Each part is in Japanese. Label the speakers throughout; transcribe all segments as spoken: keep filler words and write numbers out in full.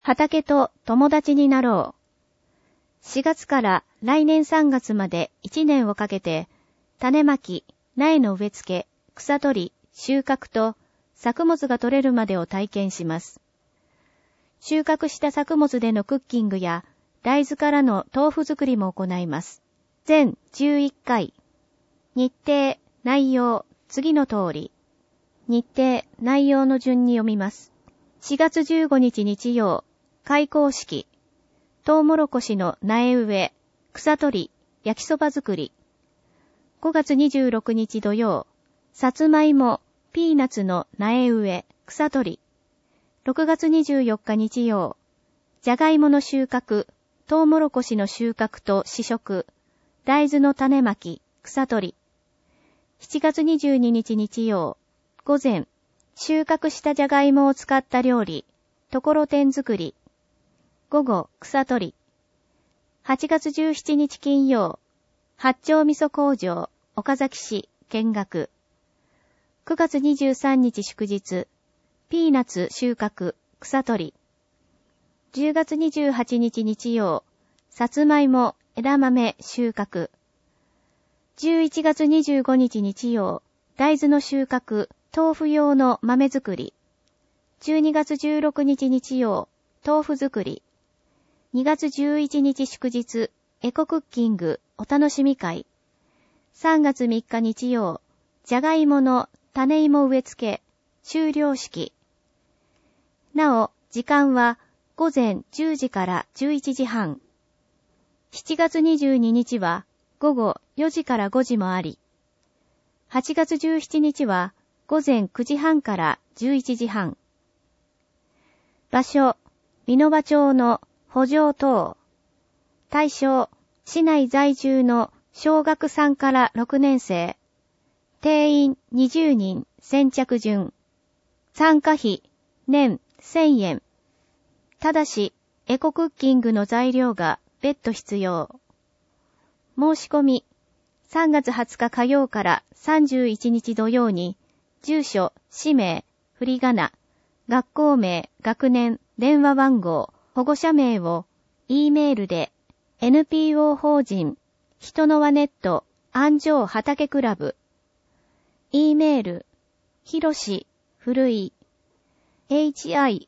Speaker 1: 畑と友達になろう。しがつから来年さんがつまでいちねんをかけて、種まき、苗の植え付け、草取り、収穫と作物が取れるまでを体験します。収穫した作物でのクッキングや大豆からの豆腐作りも行います。全じゅういっかい。日程、内容、次の通り。日程、内容の順に読みます。しがつじゅうごにち日曜、開講式。トウモロコシの苗植え、草取り、焼きそば作り。ごがつにじゅうろくにち土曜、さつまいも、ピーナッツの苗植え、草取り。ろくがつにじゅうよっか日曜、じゃがいもの収穫、トウモロコシの収穫と試食、大豆の種まき、草取り。しちがつにじゅうににち日曜、午前、収穫したじゃがいもを使った料理、ところてん作り。午後、草取り。はちがつじゅうしちにち金曜、八丁味噌工場、岡崎市、見学。くがつにじゅうさんにち祝日、ピーナッツ収穫、草取り。じゅうがつにじゅうはちにち日曜、さつまいも、枝豆収穫。じゅういちがつにじゅうごにち日曜、大豆の収穫、豆腐用の豆作り。じゅうにがつじゅうろくにち日曜、豆腐作り。にがつじゅういちにち祝日、エコクッキング、お楽しみ会。さんがつみっか日曜、じゃがいもの種芋植え付け、終了式。なお、時間は午前じゅうじからじゅういちじはん。しちがつにじゅうににちは午後よじからごじもあり、はちがつじゅうしちにちは午前くじはんからじゅういちじはん。場所、美濃羽町の補助棟。対象、市内在住の小学さんからろくねん生。定員にじゅうにん、先着順。参加費、年せんえん。ただし、エコクッキングの材料が別途必要。申し込み、さんがつはつか火曜からさんじゅういちにち土曜に、住所、氏名、振り仮名、学校名、学年、電話番号、保護者名を、E メールで、エヌピーオー 法人、人の輪ネット、安城畑クラブ。E メール、ひろし、古い、hiroshi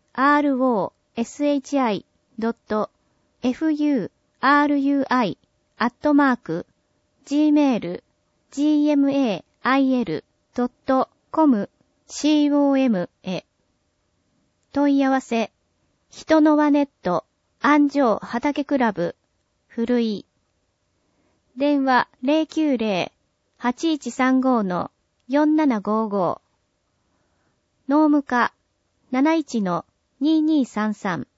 Speaker 1: ドット furui アットマーク gmail gmail ドット com へ。問い合わせ、人の輪ネット、安城畑クラブ、古い。電話 ゼロきゅうゼロ はちいちさんご のよんななごご。農務課 なないちのにーにーさんさん。